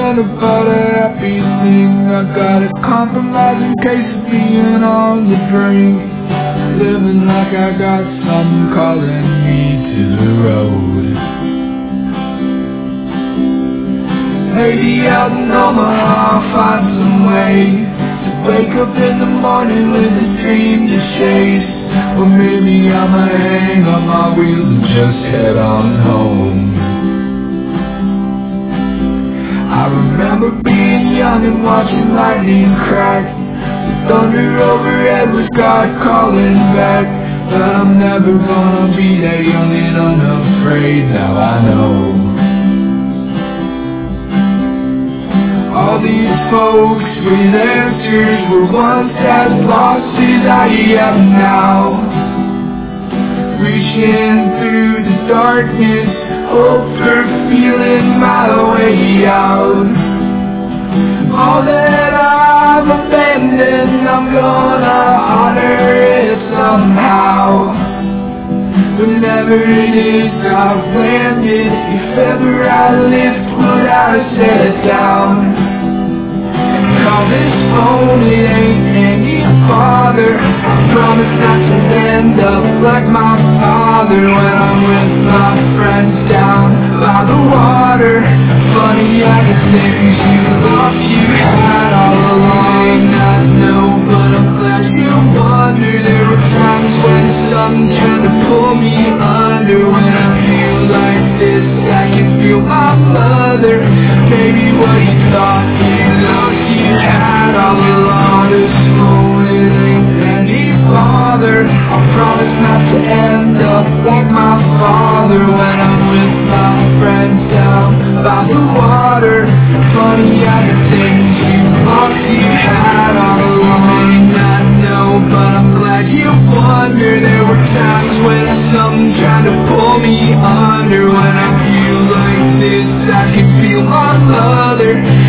ain't about a happy thing. I gotta compromise in case of being on the brink. Living like I got something calling me to the road. Maybe out in Omaha I'll find some way to wake up in the morning with a dream to chase. Or maybe I'ma hang on my wheels and just head on home. I remember being young and watching lightning crack. The thunder overhead was God calling back. But I'm never gonna be that young and unafraid, now I know. All these folks with answers were once as lost as I am now. Reaching through the darkness, hope for feeling my way out. All that I've abandoned, I'm gonna honor it somehow. Whenever it is I've landed, if ever I lift what I set down. Call this phone, it ain't any bother. I promise not to end up like my father when I'm with my friends down by the water. Funny how the things you lost you had all along. I know, but I'm glad you wonder. There were times when something tried to pull me under. When I feel like this, I can feel my mother. Maybe what you thought you lost you had all along. This moment ain't any bother. I promise not to end up like my father when I'm with my friends down by the water. Funny how the things you lost you had all along. I know, but I'm glad you wonder. There were times when something tried to pull me under. When I feel like this, I can feel my mother.